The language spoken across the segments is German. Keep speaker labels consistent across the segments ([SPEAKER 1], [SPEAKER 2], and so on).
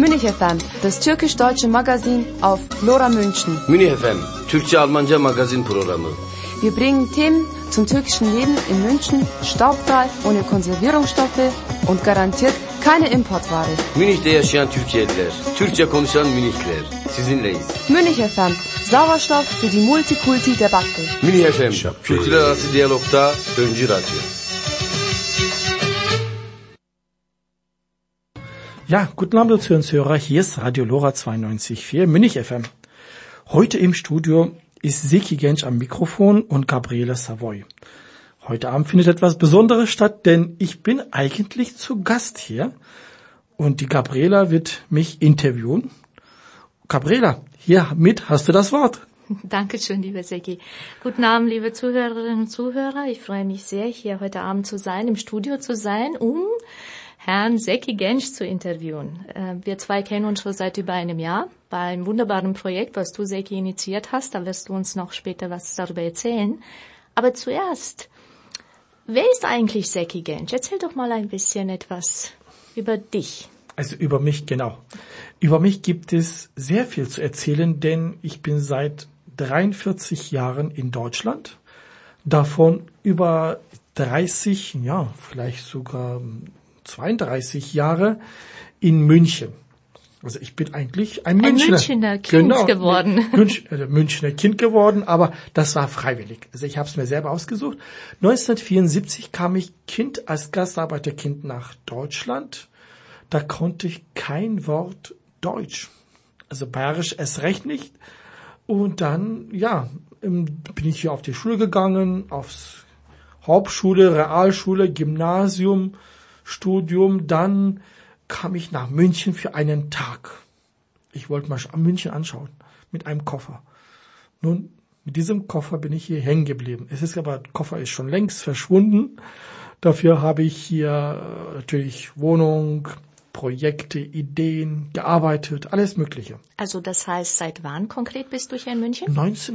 [SPEAKER 1] Münich FM, das türkisch-deutsche Magazin auf Lora München.
[SPEAKER 2] Münich FM, Türkçe-Almanca Magazin programı.
[SPEAKER 1] Wir bringen Themen zum türkischen Leben in München, staubfrei, ohne Konservierungsstoffe und garantiert keine Importware.
[SPEAKER 2] Münih'te yaşayan Türkiye'liler, Türkçe konuşan Münihliler, sizinleyiz.
[SPEAKER 1] Münich FM, Sauerstoff für die Multikulti-Debatte.
[SPEAKER 2] Münich FM, kültürel arası diyalogta öncü radyo.
[SPEAKER 3] Ja, guten Abend, Zuhörer. Hier ist Radio Lora 92.4 Münich FM. Heute im Studio ist Zeki Genç am Mikrofon und Gabriela Savoy. Heute Abend findet etwas Besonderes statt, denn ich bin eigentlich zu Gast hier und die Gabriela wird mich interviewen. Gabriela, hiermit hast du das Wort.
[SPEAKER 4] Dankeschön, lieber Zeki. Guten Abend, liebe Zuhörerinnen und Zuhörer. Ich freue mich sehr, hier heute Abend zu sein, im Studio zu sein, um Herrn Zeki Genç zu interviewen. Wir zwei kennen uns schon seit über einem Jahr bei einem wunderbaren Projekt, was du, Zeki, initiiert hast. Da wirst du uns noch später was darüber erzählen. Aber zuerst, wer ist eigentlich Zeki Genç? Erzähl doch mal ein bisschen etwas über dich.
[SPEAKER 3] Also über mich, genau. Über mich gibt es sehr viel zu erzählen, denn ich bin seit 43 Jahren in Deutschland. Davon über 30, ja, vielleicht sogar 32 Jahre in München. Also ich bin eigentlich ein
[SPEAKER 4] Münchner Kind geworden.
[SPEAKER 3] Münchner Kind geworden, aber das war freiwillig. Also ich habe es mir selber ausgesucht. 1974 kam ich als Gastarbeiterkind nach Deutschland. Da konnte ich kein Wort Deutsch. Also Bayerisch erst recht nicht. Und dann, ja, bin ich hier auf die Schule gegangen, aufs Hauptschule, Realschule, Gymnasium, Studium, dann kam ich nach München für einen Tag. Ich wollte mal München anschauen, mit einem Koffer. Nun, mit diesem Koffer bin ich hier hängen geblieben. Der Koffer ist schon längst verschwunden. Dafür habe ich hier natürlich Wohnung, Projekte, Ideen, gearbeitet, alles Mögliche.
[SPEAKER 4] Also das heißt, seit wann konkret bist du hier in München?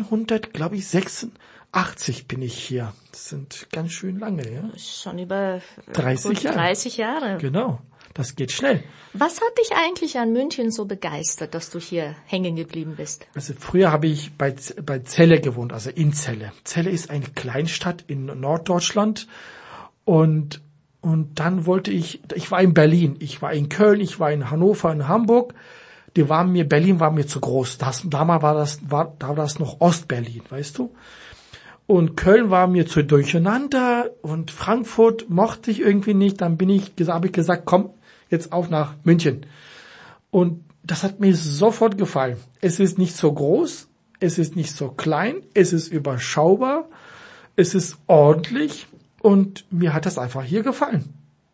[SPEAKER 3] 1986 bin ich hier. Das sind ganz schön lange, ja.
[SPEAKER 4] Schon über
[SPEAKER 3] 30 Jahre.
[SPEAKER 4] 30 Jahre.
[SPEAKER 3] Genau, das geht schnell.
[SPEAKER 4] Was hat dich eigentlich an München so begeistert, dass du hier hängen geblieben bist?
[SPEAKER 3] Also früher habe ich bei Celle gewohnt, also in Celle. Celle ist eine Kleinstadt in Norddeutschland und dann wollte ich war in Berlin, ich war in Köln, ich war in Hannover, in Hamburg. Berlin war mir zu groß. Damals war das noch Ostberlin, weißt du? Und Köln war mir zu durcheinander und Frankfurt mochte ich irgendwie nicht. Dann habe ich gesagt, komm, jetzt auf nach München. Und das hat mir sofort gefallen. Es ist nicht so groß, es ist nicht so klein, es ist überschaubar, es ist ordentlich. Und mir hat das einfach hier gefallen.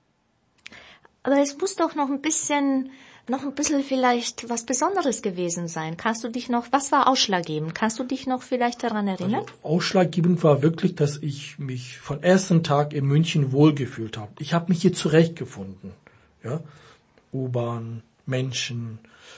[SPEAKER 4] Aber es muss doch noch ein bisschen vielleicht was Besonderes gewesen sein. Was war ausschlaggebend? Kannst du dich noch vielleicht daran erinnern?
[SPEAKER 3] Also, ausschlaggebend war wirklich, dass ich mich von ersten Tag in München wohlgefühlt habe. Ich habe mich hier zurechtgefunden. Ja? U-Bahn, Menschen,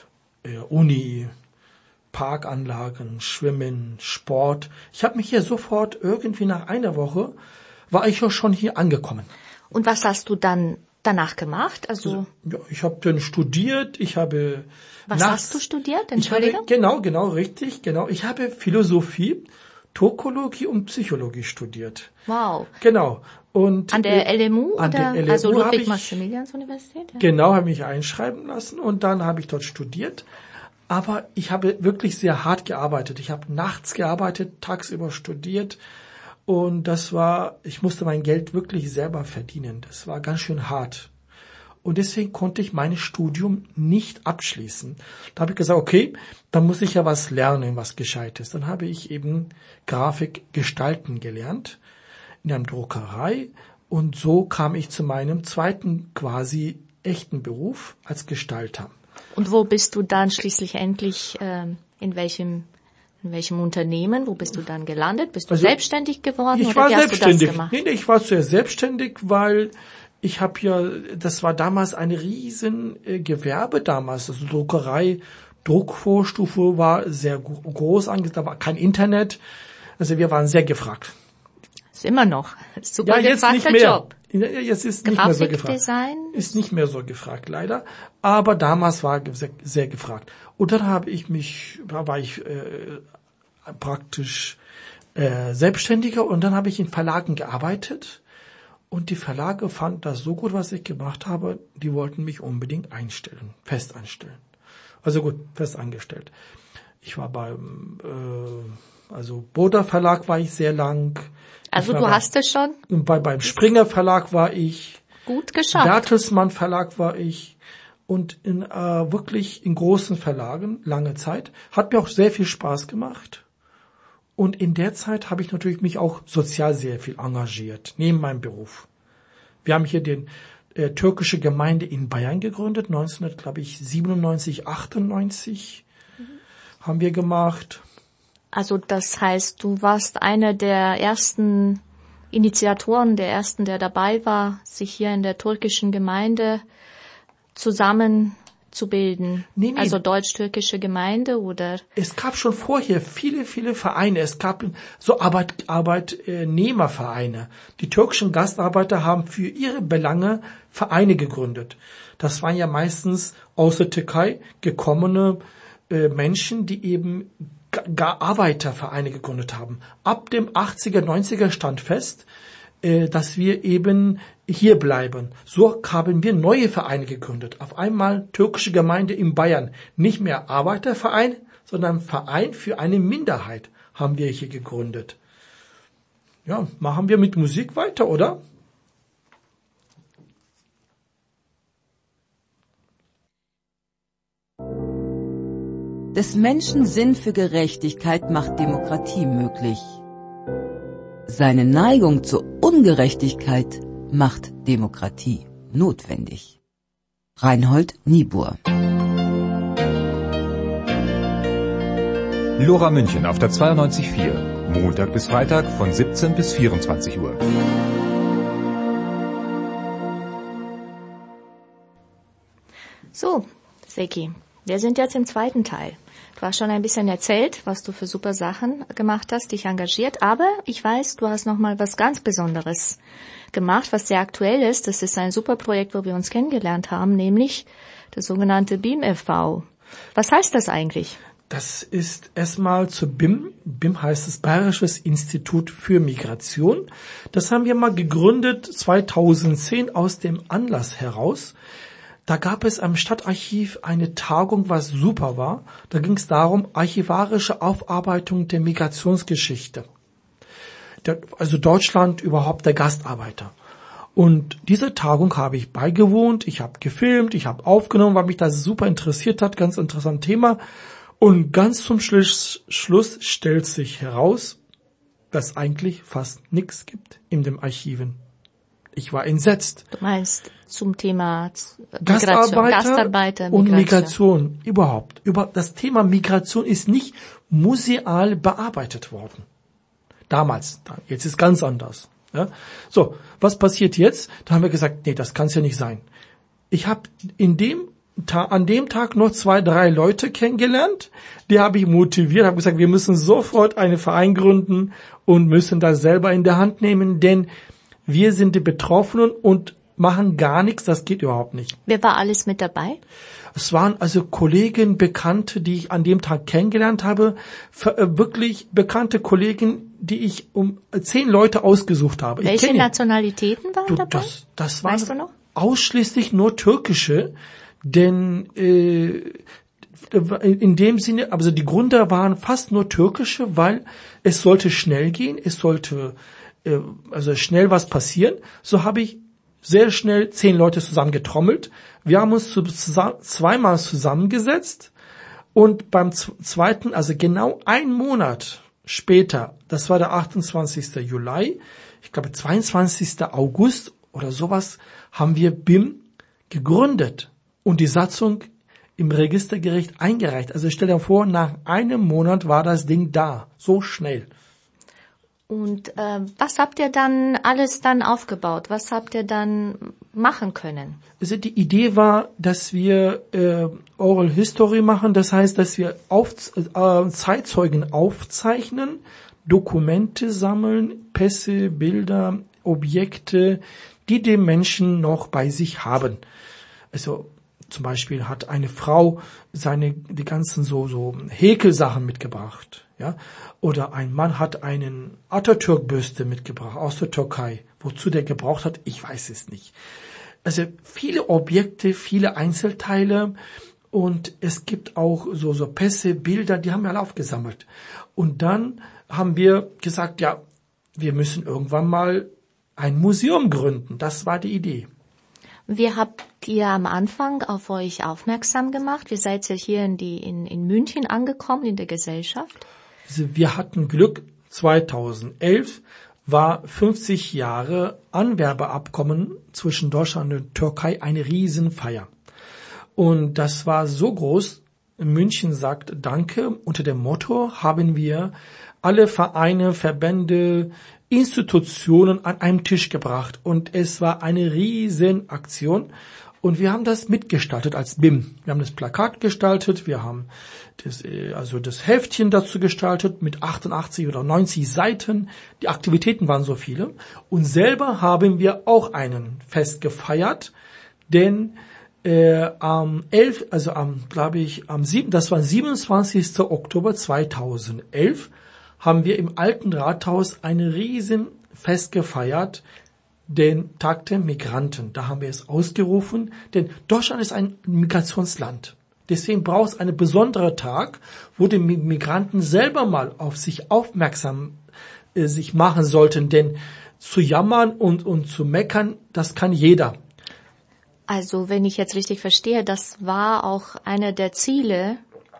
[SPEAKER 3] Uni, Parkanlagen, Schwimmen, Sport. Ich habe mich hier sofort irgendwie nach einer Woche war ich ja schon hier angekommen.
[SPEAKER 4] Und was hast du dann danach gemacht? Also
[SPEAKER 3] ja, ich habe dann studiert,
[SPEAKER 4] Was hast du studiert? Entschuldigung?
[SPEAKER 3] Genau, richtig. Ich habe Philosophie, Turkologie und Psychologie studiert.
[SPEAKER 4] Wow.
[SPEAKER 3] Genau. Und
[SPEAKER 4] an der LMU also Ludwig-Maximilians-Universität? Ja.
[SPEAKER 3] Genau, habe mich einschreiben lassen und dann habe ich dort studiert. Aber ich habe wirklich sehr hart gearbeitet. Ich habe nachts gearbeitet, tagsüber studiert. Und ich musste mein Geld wirklich selber verdienen. Das war ganz schön hart. Und deswegen konnte ich mein Studium nicht abschließen. Da habe ich gesagt, okay, dann muss ich ja was lernen, was Gescheites. Dann habe ich eben Grafik gestalten gelernt in einer Druckerei. Und so kam ich zu meinem zweiten quasi echten Beruf als Gestalter.
[SPEAKER 4] Und wo bist du dann schließlich endlich, in welchem Unternehmen? Wo bist du dann gelandet? Bist du selbstständig geworden
[SPEAKER 3] oder wie hast du das gemacht? Nee, ich war zuerst selbstständig, weil das war damals ein riesen Gewerbe damals. Also Druckerei, Druckvorstufe war sehr groß angesehen, da war kein Internet. Also wir waren sehr gefragt.
[SPEAKER 4] Ist immer noch. Ist super
[SPEAKER 3] ja, jetzt
[SPEAKER 4] gefragter
[SPEAKER 3] nicht mehr.
[SPEAKER 4] Job.
[SPEAKER 3] Jetzt ist nicht mehr so gefragt.
[SPEAKER 4] Grafikdesign?
[SPEAKER 3] Ist nicht mehr so gefragt, leider. Aber damals war sehr, sehr gefragt. Und dann war ich praktisch Selbstständiger und dann habe ich in Verlagen gearbeitet. Und die Verlage fanden das so gut, was ich gemacht habe, die wollten mich unbedingt fest einstellen. Also gut, fest angestellt. Ich war beim Boda Verlag war ich sehr lang.
[SPEAKER 4] Also du hast es schon?
[SPEAKER 3] Beim Springer Verlag war ich.
[SPEAKER 4] Gut geschafft.
[SPEAKER 3] Bertelsmann Verlag war ich. Und wirklich in großen Verlagen, lange Zeit. Hat mir auch sehr viel Spaß gemacht. Und in der Zeit habe ich natürlich mich auch sozial sehr viel engagiert, neben meinem Beruf. Wir haben hier den türkische Gemeinde in Bayern gegründet, 1997, 98 haben wir gemacht.
[SPEAKER 4] Also das heißt, du warst einer der ersten Initiatoren, der dabei war, sich hier in der türkischen Gemeinde zusammenzubilden.
[SPEAKER 3] Nee.
[SPEAKER 4] Also deutsch-türkische Gemeinde oder?
[SPEAKER 3] Es gab schon vorher viele, viele Vereine. Es gab so Arbeitnehmervereine. Die türkischen Gastarbeiter haben für ihre Belange Vereine gegründet. Das waren ja meistens aus der Türkei gekommene Menschen, die eben gar Arbeitervereine gegründet haben. Ab dem 80er, 90er stand fest, dass wir eben hier bleiben. So haben wir neue Vereine gegründet. Auf einmal türkische Gemeinde in Bayern. Nicht mehr Arbeiterverein, sondern Verein für eine Minderheit haben wir hier gegründet. Ja, machen wir mit Musik weiter, oder?
[SPEAKER 5] Des Menschen Sinn für Gerechtigkeit macht Demokratie möglich. Seine Neigung zur Ungerechtigkeit macht Demokratie notwendig. Reinhold Niebuhr.
[SPEAKER 6] Lora München auf der 92.4. Montag bis Freitag von 17 bis 24 Uhr.
[SPEAKER 4] So, Seki, wir sind jetzt im zweiten Teil. Du hast schon ein bisschen erzählt, was du für super Sachen gemacht hast, dich engagiert, aber ich weiß, du hast noch mal was ganz Besonderes gemacht, was sehr aktuell ist. Das ist ein super Projekt, wo wir uns kennengelernt haben, nämlich das sogenannte BIM e.V. Was heißt das eigentlich?
[SPEAKER 3] Das ist erstmal zu BIM. BIM heißt das Bayerisches Institut für Migration. Das haben wir mal gegründet 2010 aus dem Anlass heraus. Da gab es am Stadtarchiv eine Tagung, was super war. Da ging es darum, archivarische Aufarbeitung der Migrationsgeschichte. Also Deutschland überhaupt der Gastarbeiter. Und diese Tagung habe ich beigewohnt, ich habe gefilmt, ich habe aufgenommen, weil mich das super interessiert hat, ganz interessantes Thema. Und ganz zum Schluss stellt sich heraus, dass eigentlich fast nichts gibt in den Archiven. Ich war entsetzt.
[SPEAKER 4] Du meinst zum Thema
[SPEAKER 3] Gastarbeiter und Migration überhaupt. Das Thema Migration ist nicht museal bearbeitet worden. Damals. Jetzt ist ganz anders. Ja? So, was passiert jetzt? Da haben wir gesagt, nee, das kann es ja nicht sein. Ich habe an dem Tag noch 2, 3 Leute kennengelernt. Die habe ich motiviert, habe gesagt, wir müssen sofort einen Verein gründen und müssen das selber in der Hand nehmen, denn wir sind die Betroffenen und machen gar nichts, das geht überhaupt nicht.
[SPEAKER 4] Wer war alles mit dabei?
[SPEAKER 3] Es waren also Kollegen, Bekannte, die ich an dem Tag kennengelernt habe, wirklich bekannte Kollegen, die ich 10 Leute ausgesucht habe.
[SPEAKER 4] Welche Nationalitäten waren dabei?
[SPEAKER 3] Das waren
[SPEAKER 4] weißt du noch?
[SPEAKER 3] Ausschließlich nur türkische, denn in dem Sinne, also die Gründer waren fast nur türkische, weil es sollte schnell gehen, es sollte schnell was passieren. So habe ich sehr schnell 10 Leute zusammengetrommelt. Wir haben uns zweimal zusammengesetzt und beim zweiten, also genau 1 Monat später, das war der 28. Juli, ich glaube 22. August oder sowas, haben wir BIM gegründet und die Satzung im Registergericht eingereicht. Also stell dir vor, nach 1 Monat war das Ding da, so schnell.
[SPEAKER 4] Und was habt ihr dann alles aufgebaut? Was habt ihr dann machen können?
[SPEAKER 3] Also die Idee war, dass wir Oral History machen. Das heißt, dass wir Zeitzeugen aufzeichnen, Dokumente sammeln, Pässe, Bilder, Objekte, die Menschen noch bei sich haben. Also zum Beispiel hat eine Frau die ganzen so Häkelsachen mitgebracht, ja. Oder ein Mann hat einen Atatürk-Büste mitgebracht aus der Türkei. Wozu der gebraucht hat, ich weiß es nicht. Also viele Objekte, viele Einzelteile und es gibt auch so Pässe, Bilder, die haben wir alle aufgesammelt. Und dann haben wir gesagt, ja, wir müssen irgendwann mal ein Museum gründen. Das war die Idee.
[SPEAKER 4] Wie habt ihr am Anfang auf euch aufmerksam gemacht? Wie seid ihr hier in München angekommen, in der Gesellschaft?
[SPEAKER 3] Also wir hatten Glück, 2011 war 50 Jahre Anwerbeabkommen zwischen Deutschland und Türkei eine Riesenfeier. Und das war so groß, München sagt Danke. Unter dem Motto haben wir alle Vereine, Verbände, Institutionen an einem Tisch gebracht. Und es war eine Riesenaktion. Und wir haben das mitgestaltet als BIM. Wir haben das Plakat gestaltet, wir haben das Heftchen dazu gestaltet mit 88 oder 90 Seiten. Die Aktivitäten waren so viele. Und selber haben wir auch einen Fest gefeiert, denn am 11, das war 27. Oktober 2011, haben wir im Alten Rathaus ein Riesenfest gefeiert, den Tag der Migranten. Da haben wir es ausgerufen, denn Deutschland ist ein Migrationsland. Deswegen braucht es einen besonderen Tag, wo die Migranten selber mal auf sich aufmerksam sich machen sollten, denn zu jammern und zu meckern, das kann jeder.
[SPEAKER 4] Also, wenn ich jetzt richtig verstehe, das war auch einer der Ziele,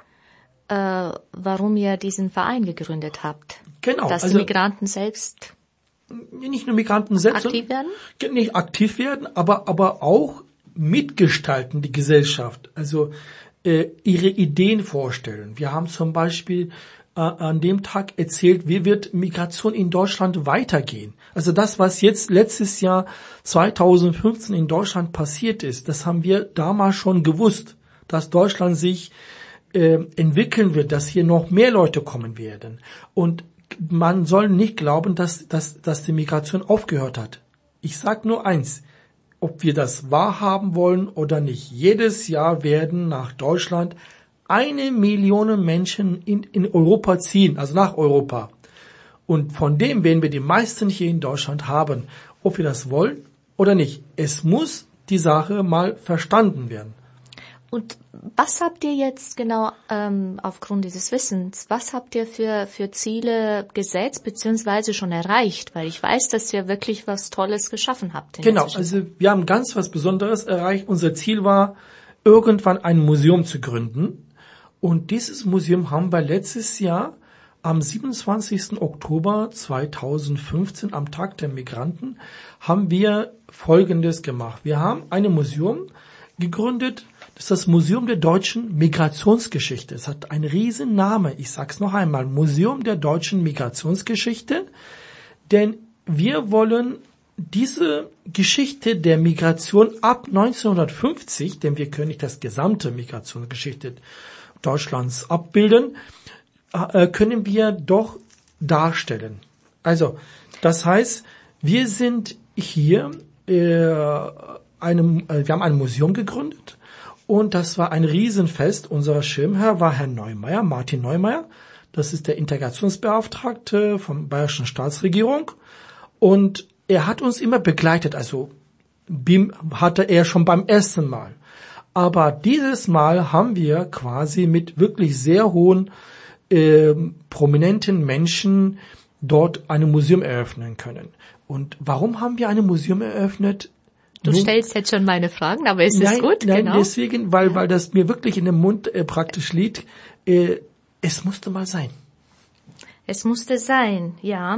[SPEAKER 4] warum ihr diesen Verein gegründet habt.
[SPEAKER 3] Genau.
[SPEAKER 4] Dass die Migranten selbst
[SPEAKER 3] nicht nur Migranten selbst
[SPEAKER 4] aktiv werden?
[SPEAKER 3] Nicht aktiv werden, aber auch mitgestalten die Gesellschaft. Also ihre Ideen vorstellen. Wir haben zum Beispiel an dem Tag erzählt, wie wird Migration in Deutschland weitergehen. Also das, was jetzt letztes Jahr 2015 in Deutschland passiert ist, das haben wir damals schon gewusst, dass Deutschland sich entwickeln wird, dass hier noch mehr Leute kommen werden. Und man soll nicht glauben, dass die Migration aufgehört hat. Ich sage nur eins, ob wir das wahrhaben wollen oder nicht. Jedes Jahr werden nach Deutschland 1 Million Menschen in Europa ziehen, also nach Europa. Und von dem werden wir die meisten hier in Deutschland haben, ob wir das wollen oder nicht. Es muss die Sache mal verstanden werden.
[SPEAKER 4] Und was habt ihr jetzt genau aufgrund dieses Wissens, was habt ihr für Ziele gesetzt bzw. schon erreicht? Weil ich weiß, dass ihr wirklich was Tolles geschaffen habt.
[SPEAKER 3] Genau, also wir haben ganz was Besonderes erreicht. Unser Ziel war, irgendwann ein Museum zu gründen. Und dieses Museum haben wir letztes Jahr am 27. Oktober 2015, am Tag der Migranten, haben wir Folgendes gemacht. Wir haben ein Museum gegründet, das ist das Museum der deutschen Migrationsgeschichte. Es hat einen riesen Namen. Ich sag's noch einmal, Museum der deutschen Migrationsgeschichte. Denn wir wollen diese Geschichte der Migration ab 1950, denn wir können nicht das gesamte Migrationsgeschichte Deutschlands abbilden, können wir doch darstellen. Also, das heißt, wir sind hier, wir haben ein Museum gegründet und das war ein Riesenfest. Unser Schirmherr war Herr Neumeier, Martin Neumeier. Das ist der Integrationsbeauftragte von Bayerischen Staatsregierung und er hat uns immer begleitet. Also BIM hatte er schon beim ersten Mal. Aber dieses Mal haben wir quasi mit wirklich sehr hohen, prominenten Menschen dort ein Museum eröffnen können. Und warum haben wir ein Museum eröffnet?
[SPEAKER 4] Du stellst jetzt schon meine Fragen, aber ist es gut?
[SPEAKER 3] Nein,
[SPEAKER 4] genau.
[SPEAKER 3] Deswegen, weil das mir wirklich in dem Mund praktisch liegt. Es musste mal sein.
[SPEAKER 4] Es musste sein, ja.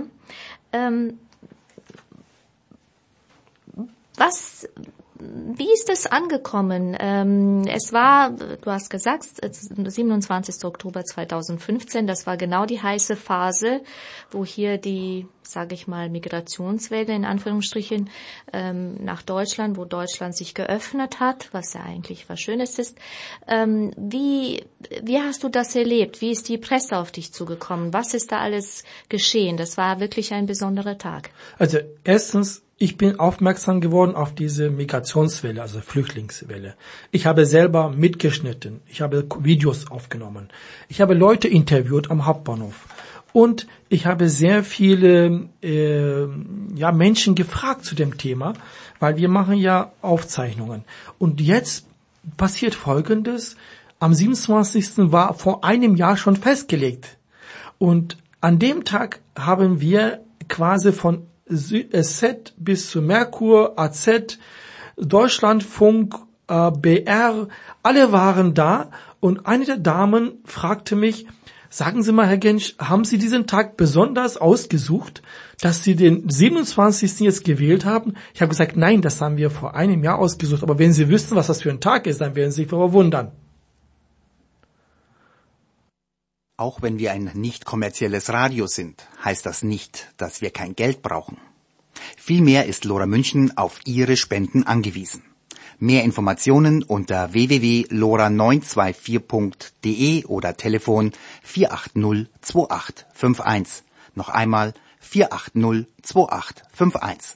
[SPEAKER 4] Wie ist es angekommen? Es war, du hast gesagt, 27. Oktober 2015, das war genau die heiße Phase, wo hier die, sage ich mal, Migrationswelle in Anführungsstrichen nach Deutschland, wo Deutschland sich geöffnet hat, was ja eigentlich was Schönes ist. Wie hast du das erlebt? Wie ist die Presse auf dich zugekommen? Was ist da alles geschehen? Das war wirklich ein besonderer Tag.
[SPEAKER 3] Also erstens, Ich bin aufmerksam geworden auf diese Migrationswelle, also Flüchtlingswelle. Ich habe selber mitgeschnitten. Ich habe Videos aufgenommen. Ich habe Leute interviewt am Hauptbahnhof. Und ich habe sehr viele Menschen gefragt zu dem Thema, weil wir machen ja Aufzeichnungen. Und jetzt passiert Folgendes. Am 27. war vor einem Jahr schon festgelegt. Und an dem Tag haben wir quasi von SZ bis zu Merkur, AZ, Deutschlandfunk, BR, alle waren da und eine der Damen fragte mich, sagen Sie mal, Herr Gensch, haben Sie diesen Tag besonders ausgesucht, dass Sie den 27. jetzt gewählt haben? Ich habe gesagt, nein, das haben wir vor einem Jahr ausgesucht, aber wenn Sie wüssten, was das für ein Tag ist, dann werden Sie sich verwundern.
[SPEAKER 7] Auch wenn wir ein nicht kommerzielles Radio sind, heißt das nicht, dass wir kein Geld brauchen. Vielmehr ist Lora München auf Ihre Spenden angewiesen. Mehr Informationen unter www.lora924.de oder Telefon 480 2851. Noch einmal 480 2851.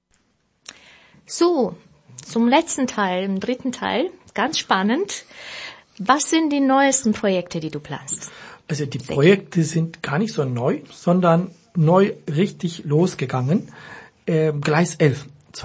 [SPEAKER 4] So, zum letzten Teil, im dritten Teil, ganz spannend. Was sind die neuesten Projekte, die du planst?
[SPEAKER 3] Also die Projekte sind gar nicht so neu, sondern neu richtig losgegangen. Gleis 11.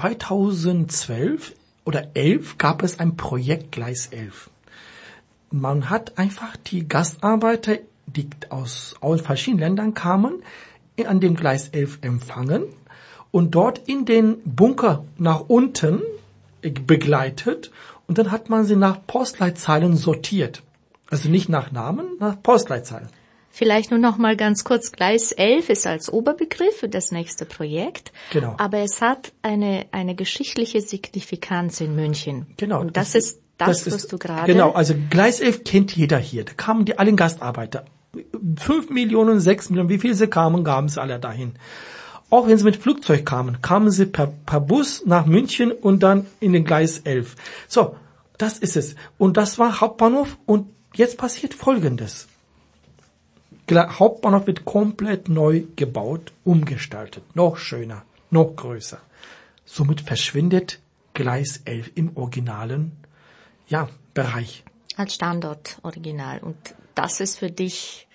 [SPEAKER 3] 2012 oder 11 gab es ein Projekt Gleis 11. Man hat einfach die Gastarbeiter, die aus verschiedenen Ländern kamen, an dem Gleis 11 empfangen und dort in den Bunker nach unten begleitet und dann hat man sie nach Postleitzahlen sortiert. Also nicht nach Namen, nach Postleitzahlen.
[SPEAKER 4] Vielleicht nur noch mal ganz kurz, Gleis 11 ist als Oberbegriff für das nächste Projekt.
[SPEAKER 3] Genau.
[SPEAKER 4] Aber es hat eine geschichtliche Signifikanz in München.
[SPEAKER 3] Genau.
[SPEAKER 4] Und das ist das, was du gerade...
[SPEAKER 3] Genau, also Gleis 11 kennt jeder hier. Da kamen die alle Gastarbeiter. 5 Millionen, 6 Millionen, wie viel sie kamen sie alle dahin. Auch wenn sie mit Flugzeug kamen sie per Bus nach München und dann in den Gleis 11. So, das ist es. Und das war Hauptbahnhof und jetzt passiert Folgendes. Hauptbahnhof wird komplett neu gebaut, umgestaltet, noch schöner, noch größer. Somit verschwindet Gleis 11 im originalen Bereich.
[SPEAKER 4] Als Standort original. Und das ist für dich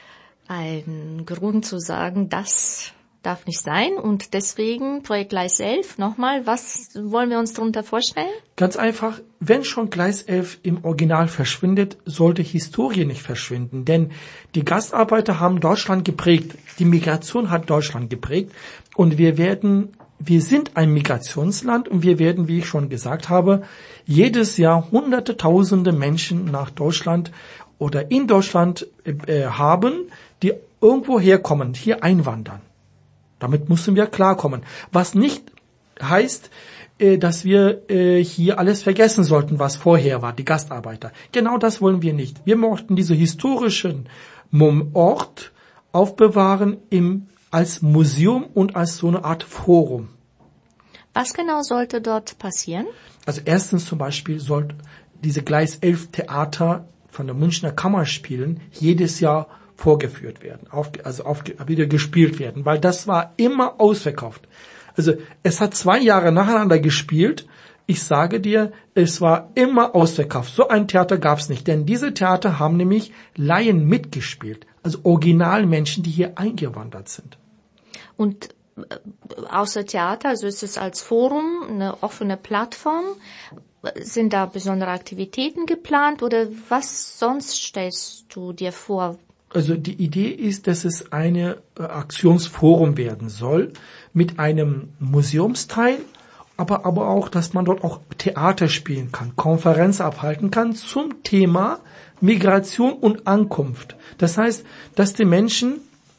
[SPEAKER 4] ein Grund zu sagen, das darf nicht sein. Und deswegen Projekt Gleis 11, nochmal, was wollen wir uns darunter vorstellen?
[SPEAKER 3] Ganz einfach, wenn schon Gleis 11 im Original verschwindet, sollte Historie nicht verschwinden. Denn die Gastarbeiter haben Deutschland geprägt. Die Migration hat Deutschland geprägt. Und wir sind ein Migrationsland und wir werden, wie ich schon gesagt habe, jedes Jahr hunderte, tausende Menschen nach Deutschland oder in Deutschland haben, die irgendwo herkommen, hier einwandern. Damit müssen wir klarkommen. Was nicht heißt, dass wir hier alles vergessen sollten, was vorher war, die Gastarbeiter. Genau das wollen wir nicht. Wir möchten diese historischen Ort aufbewahren als Museum und als so eine Art Forum.
[SPEAKER 4] Was genau sollte dort passieren? Also
[SPEAKER 3] erstens zum Beispiel sollte diese Gleis 11 Theater von der Münchner Kammerspielen jedes Jahr vorgeführt werden, wieder gespielt werden, weil das war immer ausverkauft. Also es hat 2 Jahre nacheinander gespielt. Ich sage dir, es war immer ausverkauft. So ein Theater gab es nicht, denn diese Theater haben nämlich Laien mitgespielt, also Originalmenschen, die hier eingewandert sind.
[SPEAKER 4] Und außer Theater, also ist es als Forum eine offene Plattform? Sind da besondere Aktivitäten geplant oder was sonst stellst du dir vor?
[SPEAKER 3] Also die Idee ist, dass es eine Aktionsforum werden soll mit einem Museumsteil, aber auch, dass man dort auch Theater spielen kann, Konferenz abhalten kann zum Thema Migration und Ankunft. Das heißt, dass die Menschen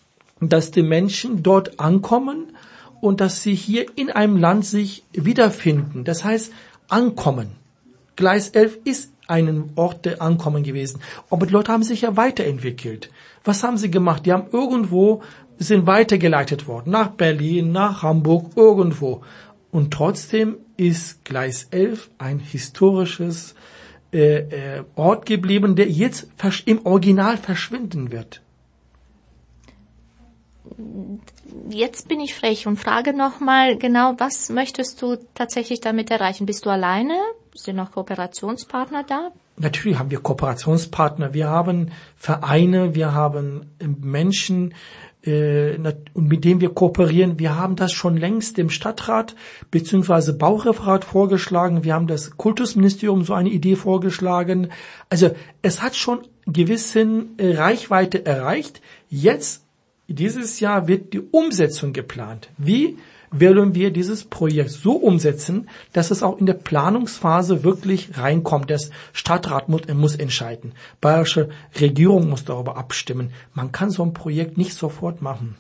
[SPEAKER 3] dort ankommen und dass sie hier in einem Land sich wiederfinden. Das heißt, ankommen. Gleis 11 ist ein Ort der Ankommen gewesen. Aber die Leute haben sich ja weiterentwickelt. Was haben sie gemacht? Die sind weitergeleitet worden. Nach Berlin, nach Hamburg, irgendwo. Und trotzdem ist Gleis 11 ein historisches Ort geblieben, der jetzt im Original verschwinden wird.
[SPEAKER 4] jetzt bin ich frech und frage nochmal genau, was möchtest du tatsächlich damit erreichen? Bist du alleine? Sind noch Kooperationspartner da?
[SPEAKER 3] Natürlich haben wir Kooperationspartner. Wir haben Vereine, wir haben Menschen, mit denen wir kooperieren. Wir haben das schon längst dem Stadtrat bzw. Baureferat vorgeschlagen. Wir haben das Kultusministerium so eine Idee vorgeschlagen. Also es hat schon gewissen Reichweite erreicht. Jetzt, dieses Jahr, wird die Umsetzung geplant. Wie wollen wir dieses Projekt so umsetzen, dass es auch in der Planungsphase wirklich reinkommt? Der Stadtrat muss entscheiden. Bayerische Regierung muss darüber abstimmen. Man kann so ein Projekt nicht sofort machen.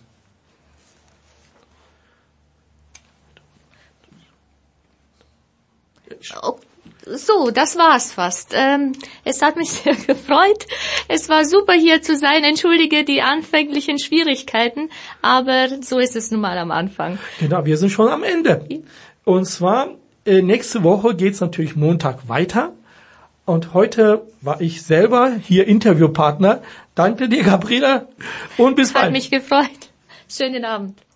[SPEAKER 4] So, das war's fast. Es hat mich sehr gefreut. Es war super hier zu sein. Entschuldige die anfänglichen Schwierigkeiten, aber so ist es nun mal am Anfang.
[SPEAKER 3] Genau, wir sind schon am Ende. Und zwar, nächste Woche geht's natürlich Montag weiter. Und heute war ich selber hier Interviewpartner. Danke dir, Gabriela, und bis bald.
[SPEAKER 4] Hat mich gefreut. Schönen Abend.